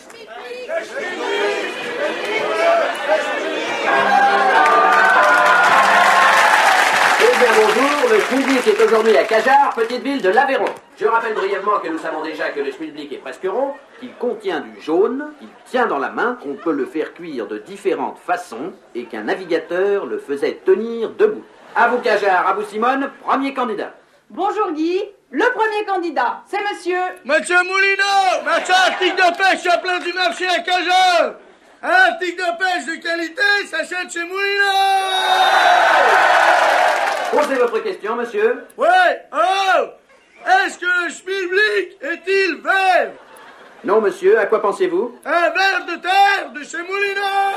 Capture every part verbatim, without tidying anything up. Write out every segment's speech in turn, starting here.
Eh bien bonjour, le Schmilblick est aujourd'hui à Cajarc, petite ville de l'Aveyron. Je rappelle brièvement que nous savons déjà que le Schmilblick est presque rond, qu'il contient du jaune, qu'il tient dans la main, qu'on peut le faire cuire de différentes façons et qu'un navigateur le faisait tenir debout. À vous Cajarc, à vous Simone, premier candidat. Bonjour Guy, le premier candidat, c'est monsieur... Monsieur Moulineau, marchand article de pêche à plein du marché à Cajarc. Un article de pêche de qualité s'achète chez Moulineau. Posez votre question, monsieur. Ouais, oh, est-ce que le Schmilblick est-il vert? Non, monsieur, à quoi pensez-vous? Un ver de terre de chez Moulineau.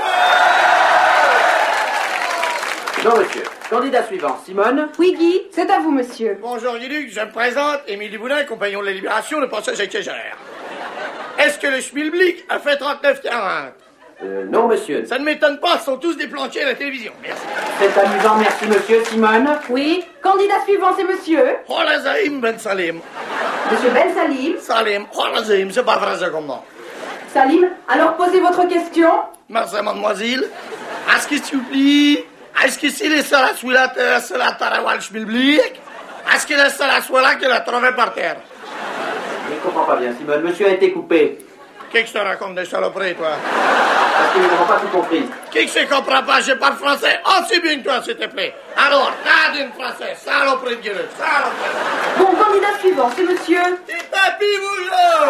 Non, monsieur. Candidat suivant, Simone. Oui Guy, c'est à vous monsieur. Bonjour Guy-Luc, je me présente, Émile Duboulin, compagnon de la Libération, le passage à Cajarc. Est-ce que le Schmilblick a fait trente-neuf quarante? Euh, non, monsieur. Ça ne m'étonne pas, ce sont tous des planchers à la télévision. Merci. C'est amusant, merci, monsieur. Simone. Oui, candidat suivant, c'est monsieur... Holazaïm Ben Salim. Monsieur Ben Salim. Salim, Holazaïm, c'est pas français comme nom. Salim, alors posez votre question. Merci, mademoiselle. Est-ce que s'il vous plaît, est-ce que c'est le seul à celui là, c'est la Tarawal Schmilblick? Est-ce que le seul à celui là qui l'a trouvé par terre? Je ne comprends pas bien, Simone. Monsieur a été coupé. Qu'est-ce que je te raconte des saloperies, toi? Parce que nous n'avons pas tout compris. Qui que je comprends pas? Je parle français aussi bien que toi, s'il te plaît. Alors, t'as d'une français, saloperie de gueule, saloperie. Bon, candidat suivant, c'est monsieur... C'est Papy Bougeot!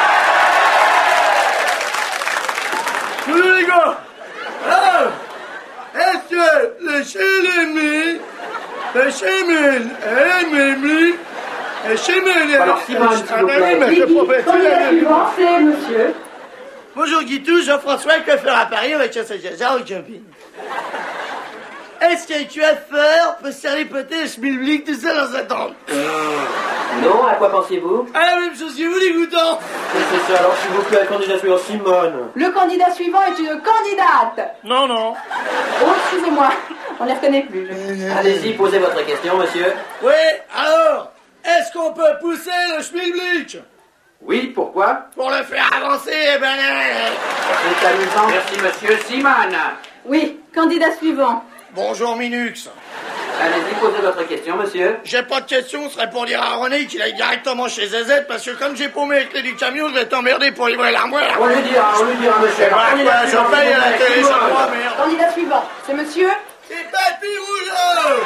Salut les gars! Ah! Est-ce que le chélémi, le chémil, le le chémil... Alors, Simone, s'il vous plaît. Oui, Guy, candidat suivant, c'est monsieur... Bonjour Guitou, Jean-François, coiffeur à Paris, avec chasse à Cajarc au camping. Est-ce qu'un coiffeur peut servir peut-être le Schmilblick tout seul dans sa tente? Non, à quoi pensez-vous? À la même chose que vous, les goutons. C'est ça, alors s'il vous plaît, candidat suivant, Simone. Le candidat suivant est une candidate. Non, non. Oh, excusez-moi, on ne les reconnaît plus. Allez-y, posez votre question, monsieur. Oui, alors, est-ce qu'on peut pousser le Schmilblick? Oui, pourquoi? Pour le faire avancer, eh ben... C'est amusant. Merci, monsieur. Simone. Oui, candidat suivant. Bonjour Minux. Allez-y, posez votre question, monsieur. J'ai pas de question, ce serait pour dire à René qu'il aille directement chez Z Z, parce que comme j'ai paumé les clés du camion, je vais t'emmerder pour livrer l'armoire. On lui dira, on lui dira, monsieur. Ouais, ouais, je paye à la télé, ça croit, merde. Candidat suivant, c'est monsieur... C'est Papy Rougeau.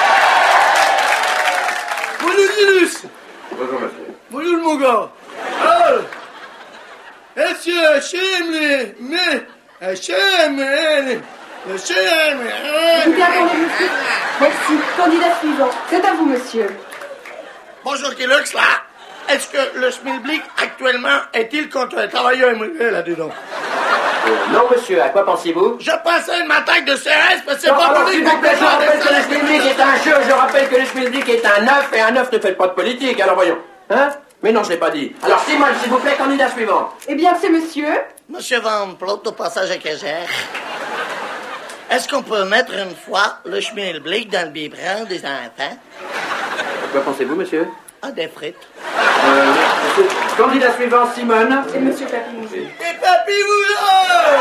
Bonjour Linus. Bonjour, monsieur. Bonjour mon gars. Oh. Est-ce que j'aime les... Mais... J'aime les... J'aime... Écoutez, attendez, monsieur. Merci. Candidat suivant, c'est à vous, monsieur. Bonjour Kellogg's, là. Est-ce que le Schmilblick, actuellement, est-il contre les travailleurs immigrés, là-dedans? Euh, non, monsieur, à quoi pensez-vous? Je passais une attaque de C R S, parce que c'est Non, pas alors, pour s'il dire vous plaît, je rappelle que le que Schmilblick est un jeu, je rappelle que le Schmilblick est un œuf, et un œuf ne fait pas de politique, alors voyons. Hein? Mais non, je l'ai pas dit. Alors, Simone, s'il vous plaît, candidat suivant. Eh bien, c'est monsieur... Monsieur Van Plot, au passage à Cajarc. Est-ce qu'on peut mettre une fois le Schmilblick dans le biberon des enfants? À quoi pensez-vous, monsieur? Ah, des frites. Euh, monsieur, candidat suivant, Simone. C'est monsieur Papy. Et Papy Bougeot!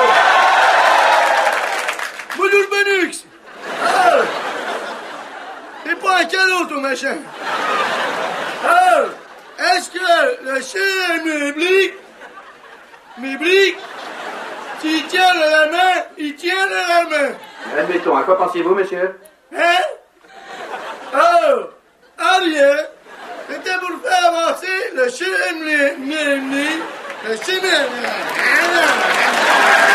Bonjour Benux! Oh! C'est pas un cadeau, ton machin! Oh! Est-ce que le Schmilblick, Schmilblick, s'il tient de la main, il tient de la main? Admettons, à quoi pensiez-vous, monsieur? Hein? Oh! Ah rien! C'était pour faire avancer le Schmilblick, le Schmilblick.